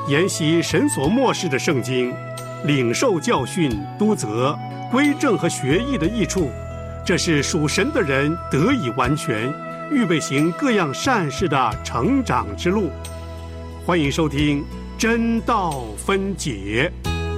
研习神所默示的圣经，领受教训、督责、归正和学艺的益处，这是属神的人得以完全，预备行各样善事的成长之路。欢迎收听真道分解。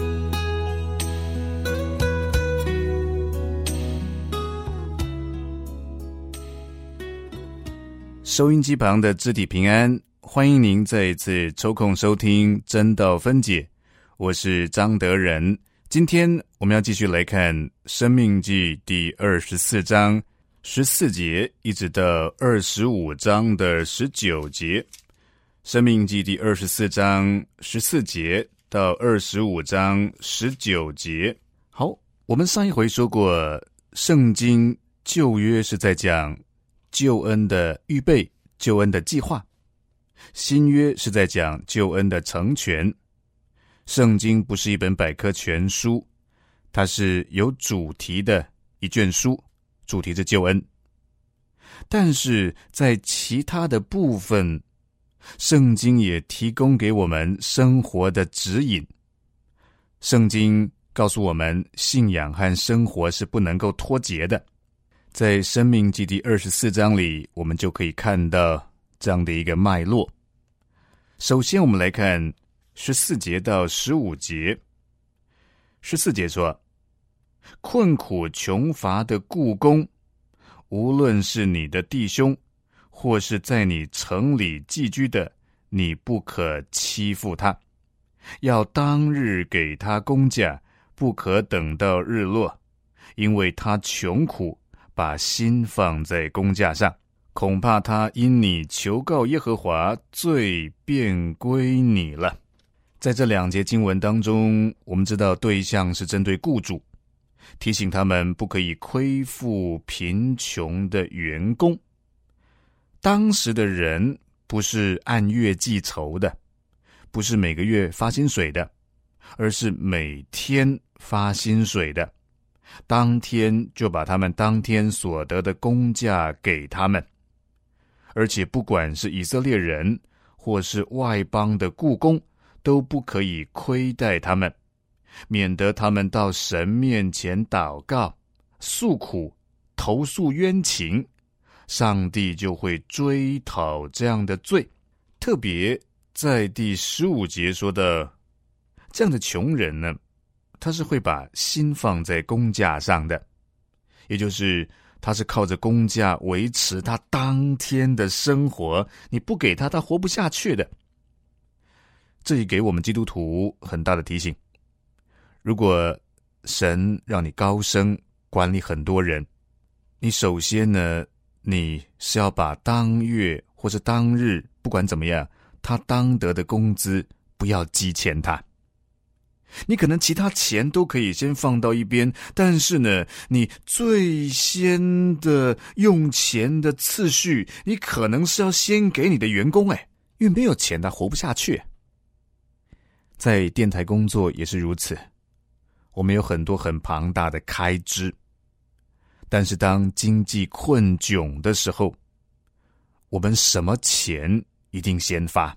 收音机旁的肢体平安，欢迎您再一次抽空收听真道分解，我是张德仁。今天我们要继续来看申命记第24章14节一直到25章的19节。申命记第24章14节到25章19节。好，我们上一回说过，圣经旧约是在讲救恩的预备、救恩的计划，新约是在讲救恩的成全。圣经不是一本百科全书，它是有主题的一卷书，主题是救恩。但是在其他的部分，圣经也提供给我们生活的指引。圣经告诉我们，信仰和生活是不能够脱节的。在申命记第24章里，我们就可以看到这样的一个脉络。首先我们来看14节到15节。14节说，困苦穷乏的雇工，无论是你的弟兄，或是在你城里寄居的，你不可欺负他，要当日给他工价，不可等到日落，因为他穷苦，把心放在工价上，恐怕他因你求告耶和华，罪便归你了。在这两节经文当中，我们知道对象是针对雇主，提醒他们不可以亏负贫穷的员工。当时的人不是按月计酬的，不是每个月发薪水的，而是每天发薪水的，当天就把他们当天所得的工价给他们。而且不管是以色列人或是外邦的雇工，都不可以亏待他们，免得他们到神面前祷告诉苦投诉冤情，上帝就会追讨这样的罪。特别在第15节说的，这样的穷人呢，他是会把心放在工价上的，也就是他是靠着工价维持他当天的生活，你不给他，他活不下去的。这也给我们基督徒很大的提醒，如果神让你高升，管理很多人，你首先呢，你是要把当月或是当日，不管怎么样，他当得的工资不要积欠他。你可能其他钱都可以先放到一边，但是呢，你最先的用钱的次序，你可能是要先给你的员工，因为没有钱他活不下去。在电台工作也是如此，我们有很多很庞大的开支，但是当经济困窘的时候，我们什么钱一定先发？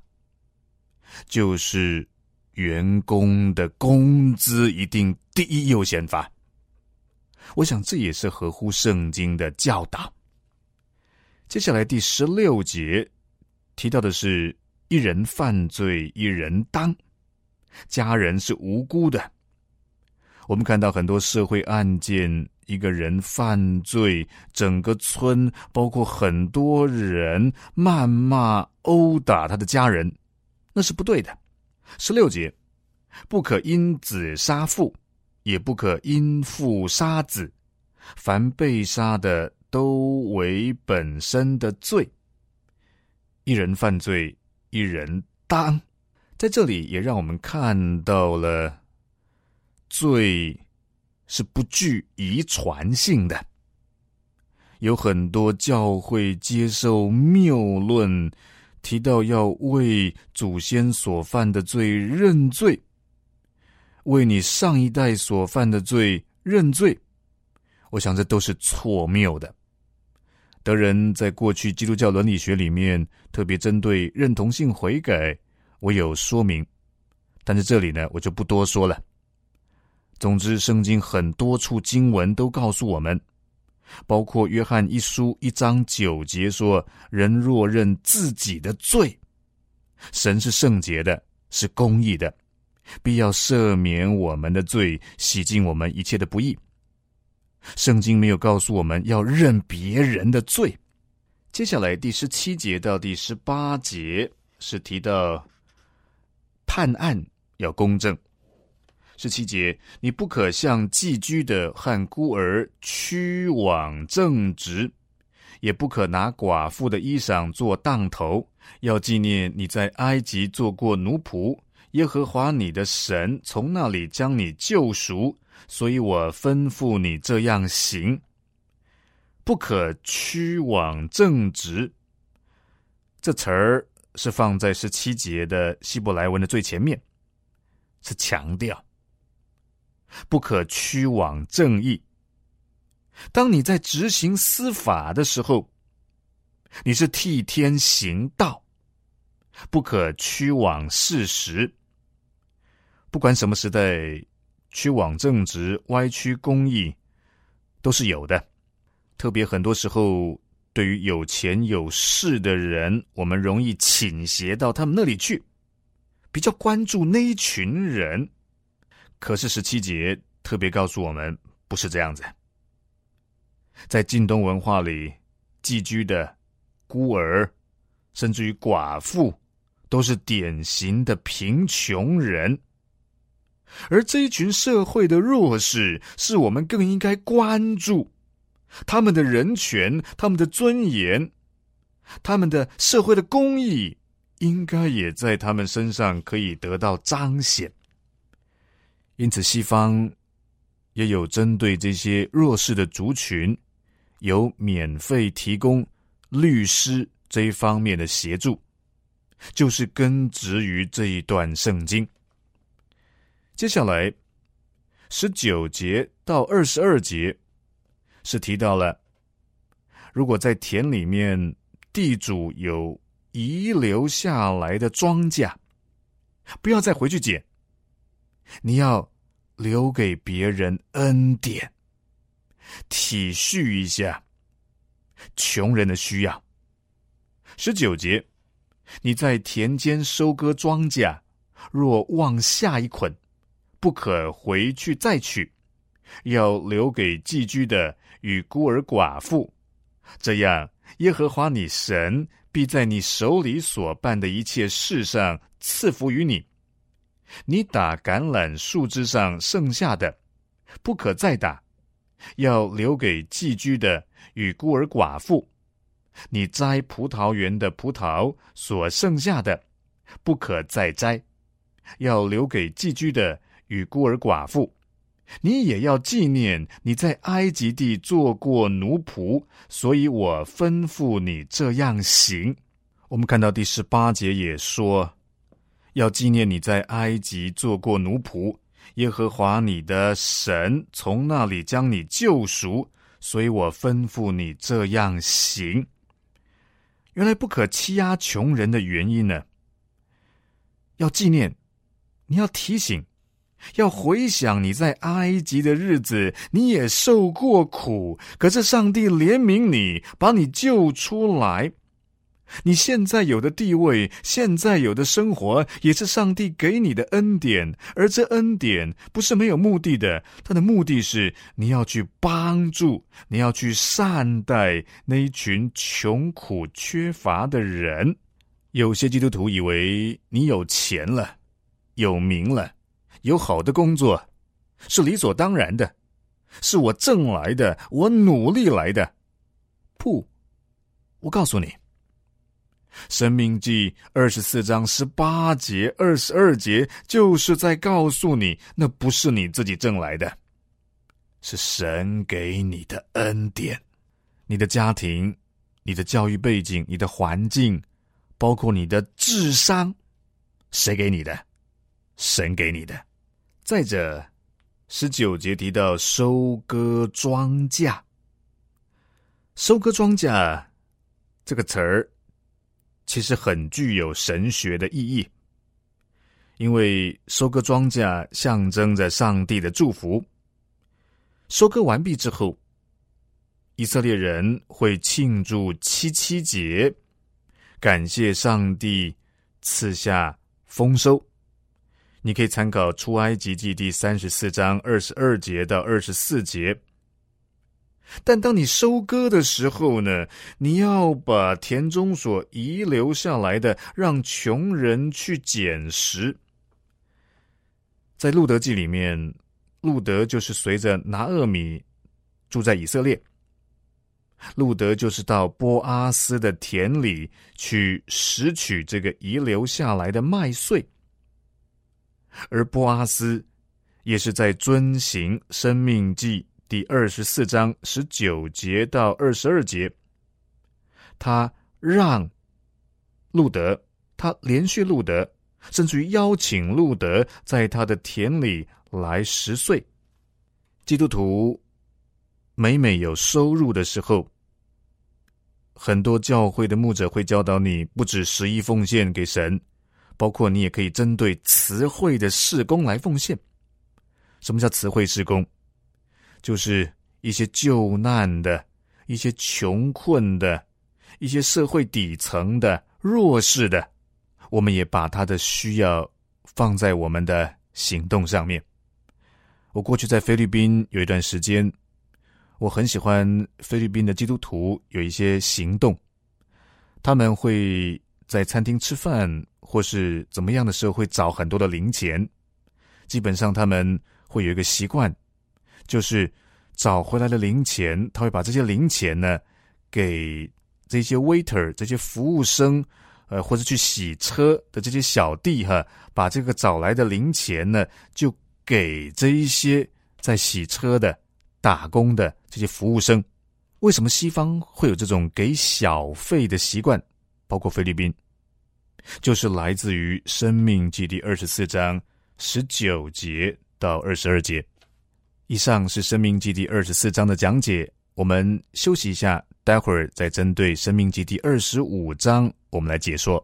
就是员工的工资一定第一优先发。我想这也是合乎圣经的教导。接下来第16节提到的是，一人犯罪一人当，家人是无辜的。我们看到很多社会案件，一个人犯罪，整个村包括很多人谩骂殴打他的家人，那是不对的。16节，不可因子杀父，也不可因父杀子，凡被杀的都为本身的罪。一人犯罪一人当，在这里也让我们看到了罪是不具遗传性的。有很多教会接受谬论，提到要为祖先所犯的罪认罪，为你上一代所犯的罪认罪。我想这都是错谬的。德仁在过去基督教伦理学里面特别针对认同性悔改，我有说明但是这里呢，我就不多说了。总之，圣经很多处经文都告诉我们，包括约翰一书1章9节说，人若认自己的罪，神是圣洁的，是公义的，必要赦免我们的罪，洗净我们一切的不义。圣经没有告诉我们要认别人的罪。接下来第17节到第18节是提到判案要公正。17节，你不可向寄居的和孤儿屈枉正直，也不可拿寡妇的衣裳做当头，要纪念你在埃及做过奴仆，耶和华你的神从那里将你救赎，所以我吩咐你这样行。不可屈枉正直，这词儿是放在17节的希伯来文的最前面，是强调不可屈枉正义。当你在执行司法的时候，你是替天行道，不可屈枉事实。不管什么时代，屈枉正直、歪曲公义都是有的。特别很多时候，对于有钱有势的人，我们容易倾斜到他们那里去，比较关注那一群人。可是17节特别告诉我们，不是这样子。在近东文化里，寄居的、孤儿，甚至于寡妇，都是典型的贫穷人。而这一群社会的弱势，是我们更应该关注。他们的人权、他们的尊严、他们的社会的公义，应该也在他们身上可以得到彰显。因此西方也有针对这些弱势的族群，有免费提供律师这一方面的协助，就是根植于这一段圣经。接下来19节到22节是提到了，如果在田里面地主有遗留下来的庄稼，不要再回去捡，你要留给别人恩典，体恤一下穷人的需要。19节，你在田间收割庄稼，若忘下一捆，不可回去再取，要留给寄居的与孤儿寡妇，这样耶和华你神必在你手里所办的一切事上赐福于你。你打橄榄树枝上剩下的，不可再打，要留给寄居的与孤儿寡妇。你摘葡萄园的葡萄所剩下的，不可再摘，要留给寄居的与孤儿寡妇。你也要纪念你在埃及地做过奴仆，所以我吩咐你这样行。我们看到第18节也说，要纪念你在埃及做过奴仆，耶和华你的神从那里将你救赎，所以我吩咐你这样行。原来不可欺压穷人的原因呢，要纪念，你要提醒，要回想你在埃及的日子，你也受过苦，可是上帝怜悯你，把你救出来。你现在有的地位，现在有的生活，也是上帝给你的恩典，而这恩典不是没有目的的，它的目的是你要去帮助，你要去善待那一群穷苦缺乏的人。有些基督徒以为你有钱了，有名了，有好的工作，是理所当然的，是我挣来的，我努力来的。不，我告诉你，申命记24章18节、22节就是在告诉你，那不是你自己挣来的，是神给你的恩典。你的家庭、你的教育背景、你的环境，包括你的智商，谁给你的？神给你的。再者19节提到收割庄稼，收割庄稼这个词儿其实很具有神学的意义， 因为收割庄稼象征着上帝的祝福。收割完毕之后，以色列人会庆祝七七节，感谢上帝赐下丰收。你可以参考出埃及记第34章22节到24节。但当你收割的时候呢，你要把田中所遗留下来的让穷人去捡拾。在路德记里面，路德就是随着拿俄米住在以色列，路德就是到波阿斯的田里去拾取这个遗留下来的麦穗，而波阿斯也是在遵行申命记第24章19节到22节，他让路德，他连续路德，甚至于邀请路德在他的田里来拾穗。基督徒每有收入的时候，很多教会的牧者会教导你，不止11奉献给神，包括你也可以针对慈惠的事工来奉献。什么叫慈惠事工？就是一些救难的、一些穷困的、一些社会底层的、弱势的，我们也把他的需要放在我们的行动上面。我过去在菲律宾有一段时间，我很喜欢菲律宾的基督徒有一些行动，他们会在餐厅吃饭或是怎么样的时候会找很多的零钱。基本上他们会有一个习惯，就是找回来的零钱，他会把这些零钱呢给这些 waiter 这些服务生或者去洗车的这些小弟把这个找来的零钱呢就给这一些在洗车的打工的这些服务生。为什么西方会有这种给小费的习惯，包括菲律宾，就是来自于申命记第24章19节到22节。以上是申命记第24章的讲解，我们休息一下，待会儿再针对申命记第25章我们来解说。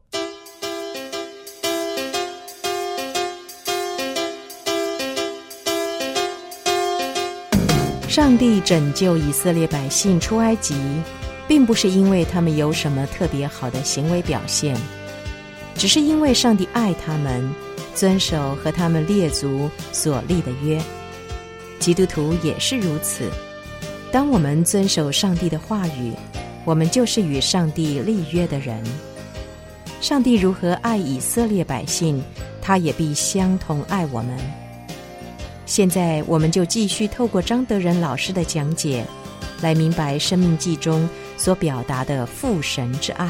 上帝拯救以色列百姓出埃及，并不是因为他们有什么特别好的行为表现，只是因为上帝爱他们，遵守和他们列祖所立的约。基督徒也是如此，当我们遵守上帝的话语，我们就是与上帝立约的人。上帝如何爱以色列百姓，他也必相同爱我们。现在我们就继续透过张德仁老师的讲解，来明白申命记中所表达的父神之爱。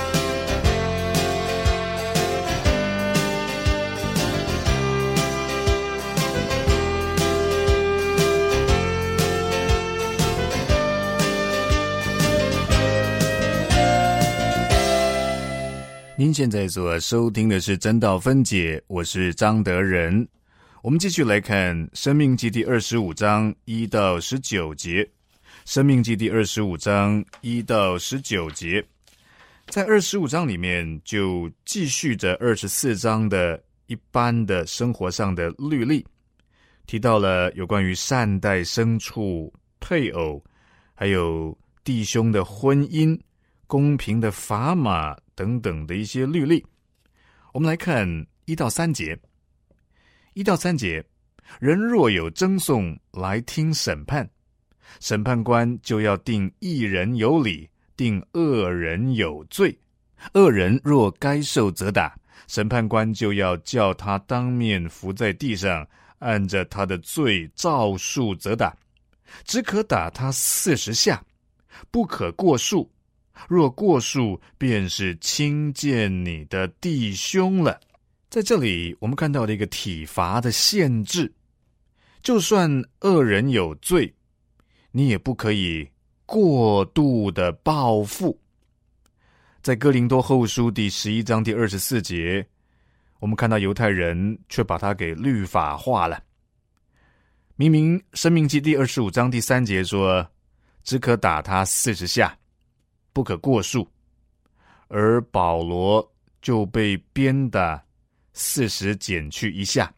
您现在所收听的是真道分解，我是张德仁。我们继续来看申命记第25章1到19节。申命记第25章1到19节，在25章里面就继续着24章的一般的生活上的律例，提到了有关于善待牲畜、配偶，还有弟兄的婚姻、公平的砝码等等的一些律例。我们来看1到3节。1到3节，人若有争讼来听审判，审判官就要定一人有理，定恶人有罪。恶人若该受责打，审判官就要叫他当面伏在地上，按着他的罪照数责打，只可打他40下，不可过数。若过数，便是轻贱你的弟兄了。在这里我们看到的一个体罚的限制，就算恶人有罪，你也不可以过度的报复。在哥林多后书第11章第24节，我们看到犹太人却把它给律法化了。明明申命记第25章第3节说，只可打他40下，不可过数，而保罗就被鞭打 40减去1下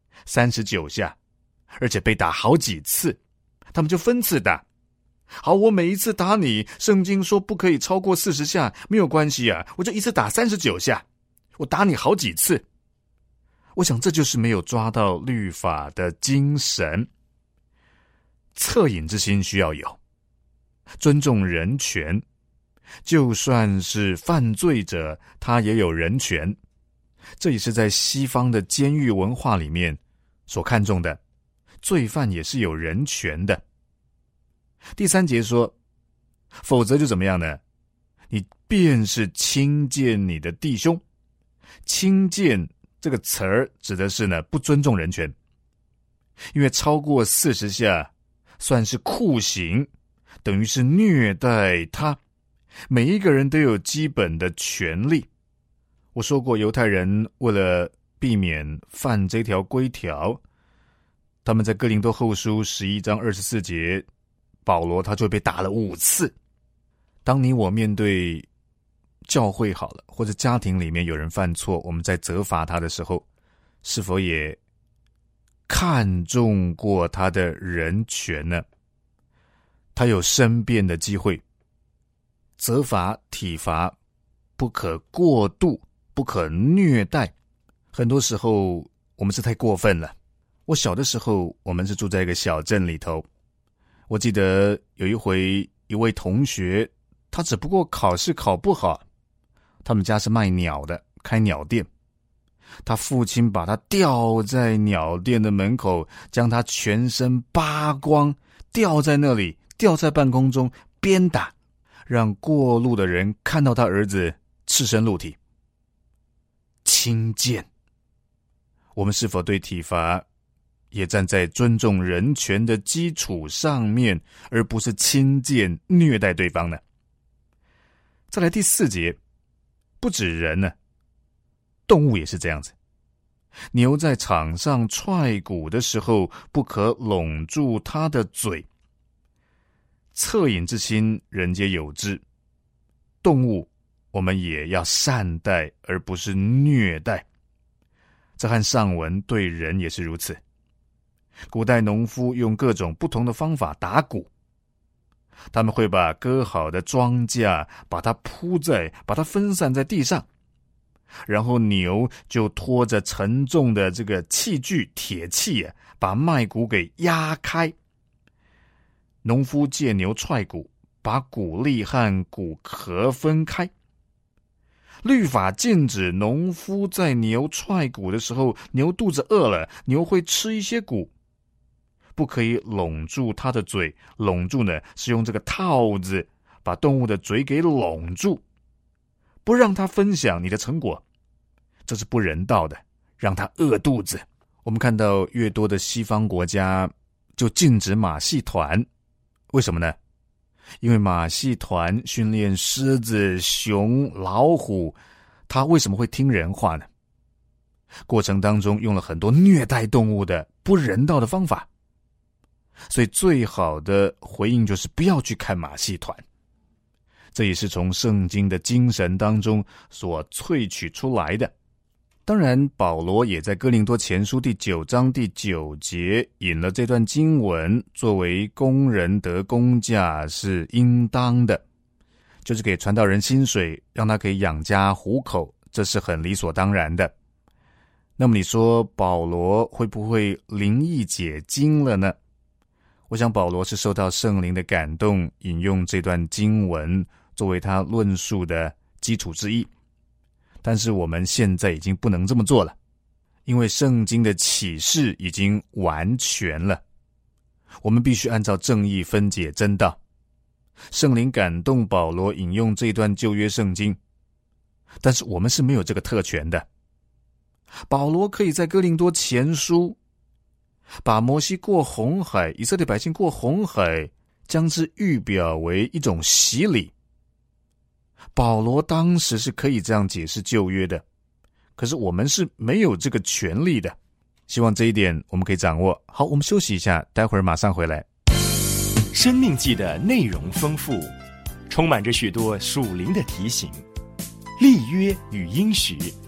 ，39下，而且被打好几次，他们就分次打。好，我每一次打你，圣经说不可以超过40下，没有关系啊，我就一次打39下，我打你好几次。我想这就是没有抓到律法的精神。恻隐之心需要有，尊重人权，就算是犯罪者，他也有人权。这也是在西方的监狱文化里面所看重的，罪犯也是有人权的。第3节说，否则就怎么样呢？你便是轻贱你的弟兄。轻贱这个词儿指的是呢，不尊重人权，因为超过40下算是酷刑，等于是虐待他。每一个人都有基本的权利。我说过，犹太人为了避免犯这条规条，他们在哥林多后书11章24节，保罗他就被打了5次。当你我面对教会好了，或者家庭里面有人犯错，我们在责罚他的时候，是否也看重过他的人权呢？他有申辩的机会，责罚体罚不可过度，不可虐待。很多时候我们是太过分了。我小的时候，我们是住在一个小镇里头，我记得有一回，一位同学，他只不过考试考不好，他们家是卖鸟的，开鸟店，他父亲把他吊在鸟店的门口，将他全身扒光，吊在那里，吊在半空中，鞭打，让过路的人看到他儿子赤身露体。轻贱，我们是否对体罚也站在尊重人权的基础上面，而不是轻贱虐待对方呢？再来第4节，不止人呢，动物也是这样子。牛在场上踹鼓的时候，不可拢住它的嘴。恻隐之心，人皆有之。动物我们也要善待，而不是虐待。这和上文对人也是如此。古代农夫用各种不同的方法打鼓，他们会把割好的庄稼把它分散在地上，然后牛就拖着沉重的这个器具铁器把麦谷给压开。农夫借牛踹谷，把谷粒和谷壳分开。律法禁止农夫在牛踹谷的时候，牛肚子饿了，牛会吃一些谷，不可以拢住它的嘴。拢住呢，是用这个套子把动物的嘴给拢住，不让它分享你的成果，这是不人道的，让它饿肚子。我们看到越多的西方国家就禁止马戏团，为什么呢？因为马戏团训练狮子、熊、老虎，它为什么会听人话呢？过程当中用了很多虐待动物的不人道的方法，所以最好的回应就是不要去看马戏团。这也是从圣经的精神当中所萃取出来的。当然，保罗也在哥林多前书第9章第9节引了这段经文，作为工人得工价是应当的，就是给传道人薪水，让他可以养家糊口，这是很理所当然的。那么你说保罗会不会灵意解经了呢？我想保罗是受到圣灵的感动，引用这段经文作为他论述的基础之一。但是我们现在已经不能这么做了，因为圣经的启示已经完全了，我们必须按照正义分解真道。圣灵感动保罗引用这段旧约圣经，但是我们是没有这个特权的。保罗可以在哥林多前书把摩西过红海，以色列百姓过红海，将之预表为一种洗礼。保罗当时是可以这样解释旧约的，可是我们是没有这个权利的。希望这一点我们可以掌握。好，我们休息一下，待会儿马上回来。 生命记的内容丰富，充满着许多属灵的提醒、立约与应许，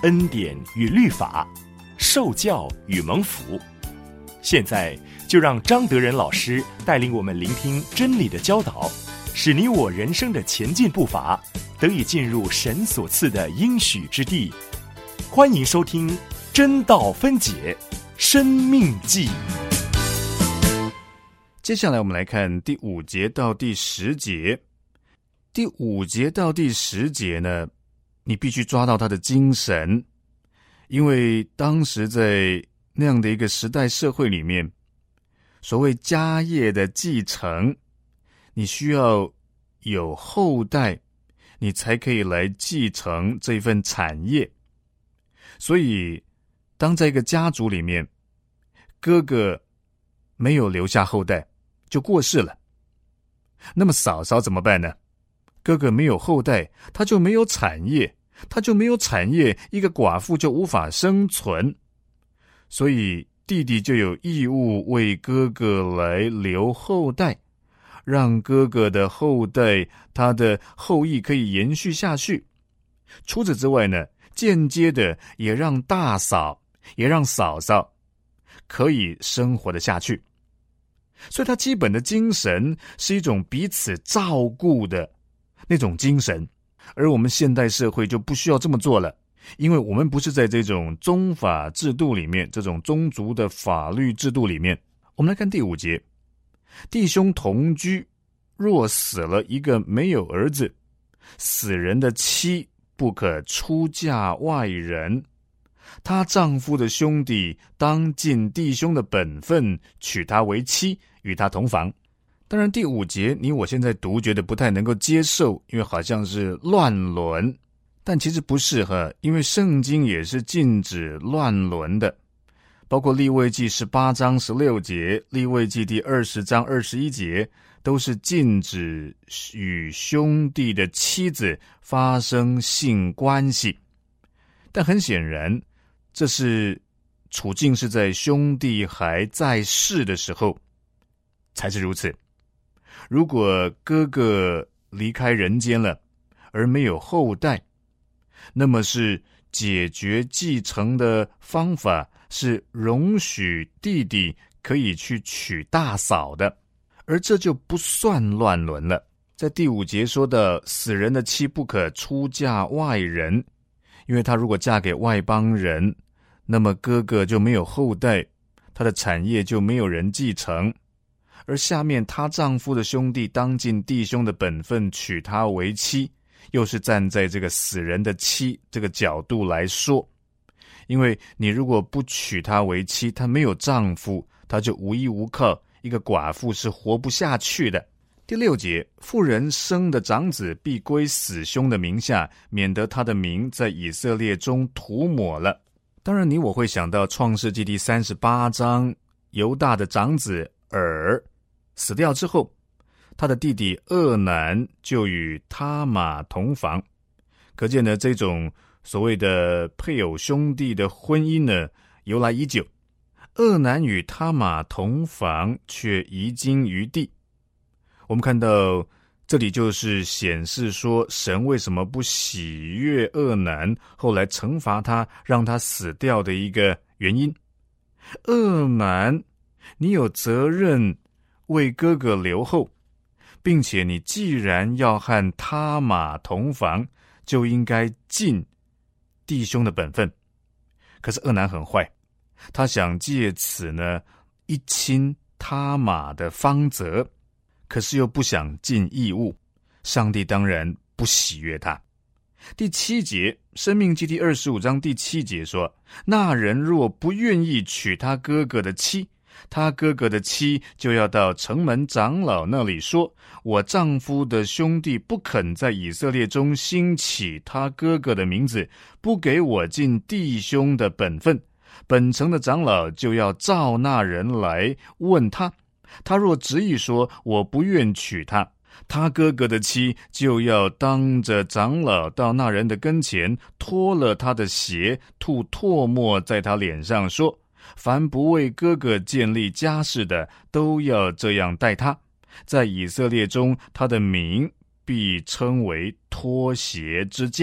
恩典与律法，受教与蒙福。现在就让张德仁老师带领我们聆听真理的教导，使你我人生的前进步伐得以进入神所赐的应许之地。欢迎收听真道分解生命记。 接下来我们来看第5节到第10节。第5节到第10节呢，你必须抓到它的精神，因为当时在那样的一个时代社会里面，所谓家业的继承，你需要有后代，你才可以来继承这份产业。所以当在一个家族里面，哥哥没有留下后代就过世了，那么嫂嫂怎么办呢？哥哥没有后代，他就没有产业，一个寡妇就无法生存，所以弟弟就有义务为哥哥来留后代，让哥哥的后代他的后裔可以延续下去。除此之外呢，间接的也让大嫂也让嫂嫂可以生活得下去。所以他基本的精神是一种彼此照顾的那种精神，而我们现代社会就不需要这么做了，因为我们不是在这种宗法制度里面，这种宗族的法律制度里面。我们来看第5节，弟兄同居，若死了一个没有儿子，死人的妻不可出嫁外人，她丈夫的兄弟当尽弟兄的本分，娶她为妻，与她同房。当然第5节你我现在读觉得不太能够接受，因为好像是乱伦，但其实不是因为圣经也是禁止乱伦的，包括利未记18章16节，利未记第20章21节，都是禁止与兄弟的妻子发生性关系。但很显然，这是处境是在兄弟还在世的时候才是如此。如果哥哥离开人间了，而没有后代，那么是解决继承的方法是容许弟弟可以去娶大嫂的，而这就不算乱伦了。在第5节说的死人的妻不可出嫁外人，因为他如果嫁给外邦人，那么哥哥就没有后代，他的产业就没有人继承。而下面她丈夫的兄弟当尽弟兄的本分，娶她为妻，又是站在这个死人的妻这个角度来说。因为你如果不娶她为妻，她没有丈夫，她就无依无靠，一个寡妇是活不下去的。第6节，妇人生的长子必归死兄的名下，免得他的名在以色列中涂抹了。当然你我会想到创世纪第38章，犹大的长子珥死掉之后，他的弟弟俄南就与他玛同房。可见呢，这种所谓的配偶兄弟的婚姻呢，由来已久。俄南与他玛同房，却遗精于地。我们看到这里就是显示说，神为什么不喜悦俄南，后来惩罚他，让他死掉的一个原因。俄南，你有责任为哥哥留后，并且你既然要和他玛同房，就应该尽弟兄的本分。可是俄南很坏，他想借此呢一亲他玛的芳泽，可是又不想尽义务，上帝当然不喜悦他。第7节，申命记第25章第7节说，那人若不愿意娶他哥哥的妻，他哥哥的妻就要到城门长老那里说，我丈夫的兄弟不肯在以色列中兴起他哥哥的名字，不给我尽弟兄的本分，本城的长老就要召那人来问他，他若执意说我不愿娶他，他哥哥的妻就要当着长老到那人的跟前，脱了他的鞋，吐唾沫在他脸上，说，凡不为哥哥建立家室的，都要这样待他。在以色列中，他的名必称为脱鞋之家。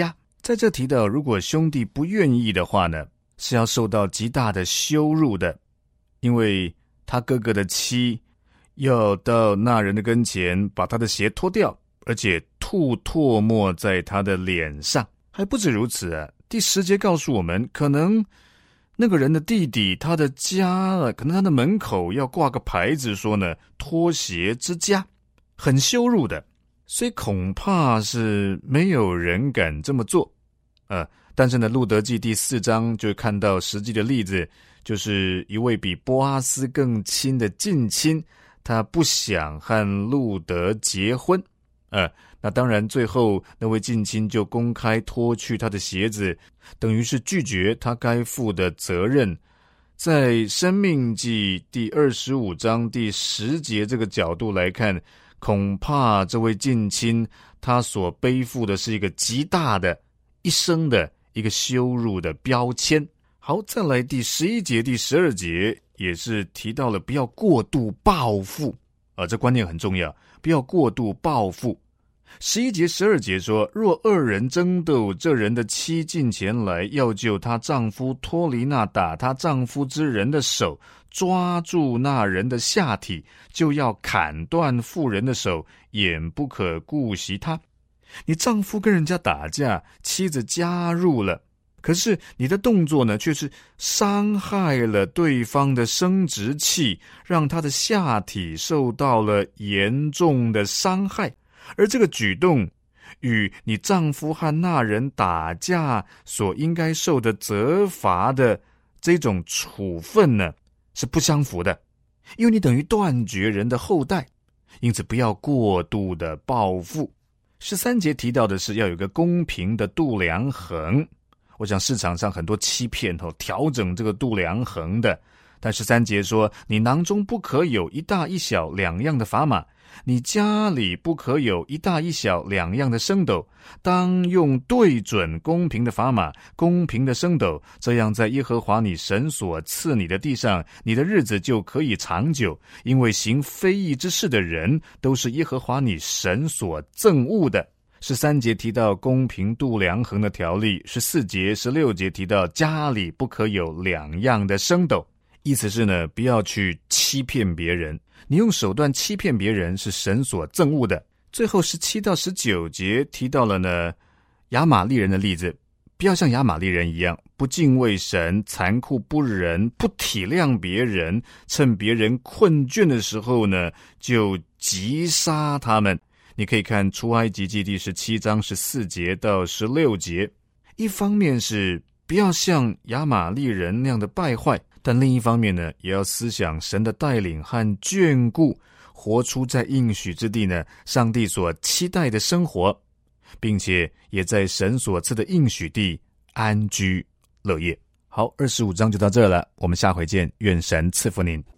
在这提到，如果兄弟不愿意的话呢，是要受到极大的羞辱的，因为他哥哥的妻要到那人的跟前把他的鞋脱掉，而且吐唾沫在他的脸上。还不止如此啊，第10节告诉我们，可能那个人的弟弟，他的家可能他的门口要挂个牌子说呢，脱鞋之家，很羞辱的。所以恐怕是没有人敢这么做。但是呢，路德记第4章就看到实际的例子，就是一位比波阿斯更亲的近亲，他不想和路德结婚。那当然最后那位近亲就公开脱去他的鞋子，等于是拒绝他该负的责任。在申命记第25章第10节这个角度来看，恐怕这位近亲他所背负的是一个极大的一生的一个羞辱的标签。好，再来第11节第12节也是提到了不要过度报复这观念很重要，不要过度报复。11节12节说，若2人争斗，这人的妻近前来，要救她丈夫脱离那打她丈夫之人的手，抓住那人的下体，就要砍断妇人的手，眼不可顾惜她。你丈夫跟人家打架，妻子加入了，可是你的动作呢，却是伤害了对方的生殖器，让他的下体受到了严重的伤害。而这个举动与你丈夫和那人打架所应该受的责罚的这种处分呢，是不相符的，因为你等于断绝人的后代，因此不要过度的报复。13节提到的是要有一个公平的度量衡，我想市场上很多欺骗调整这个度量衡的，但13节说，你囊中不可有一大一小2样的砝码，你家里不可有一大一小2样的升斗，当用对准公平的砝码，公平的升斗，这样在耶和华你神所赐你的地上，你的日子就可以长久，因为行非义之事的人都是耶和华你神所憎恶的。13节提到公平度量衡的条例，14节16节提到家里不可有2样的升斗，意思是呢，不要去欺骗别人，你用手段欺骗别人是神所憎恶的。最后17到19节提到了呢亚玛利人的例子，不要像亚玛利人一样，不敬畏神，残酷不仁，不体谅别人，趁别人困倦的时候呢就击杀他们。你可以看出埃及记第17章14节到16节。一方面是不要像亚玛利人那样的败坏，但另一方面呢，也要思想神的带领和眷顾，活出在应许之地呢上帝所期待的生活，并且也在神所赐的应许地安居乐业。好，25章就到这了，我们下回见，愿神赐福您。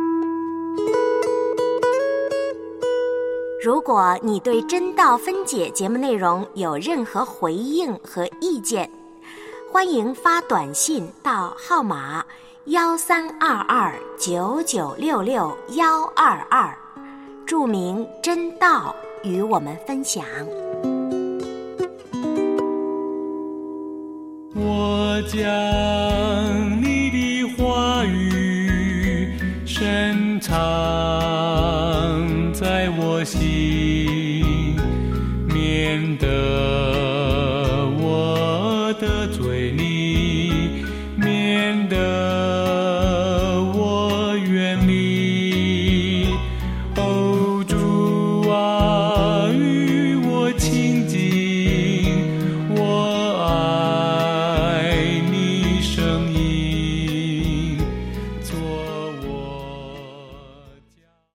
如果你对真道分解节目内容有任何回应和意见，欢迎发短信到号码1322996622，注明真道与我们分享。 我将你的话语深藏在我心，免得我得罪你，免得我远离。哦，主啊，与我亲近，我爱你声音。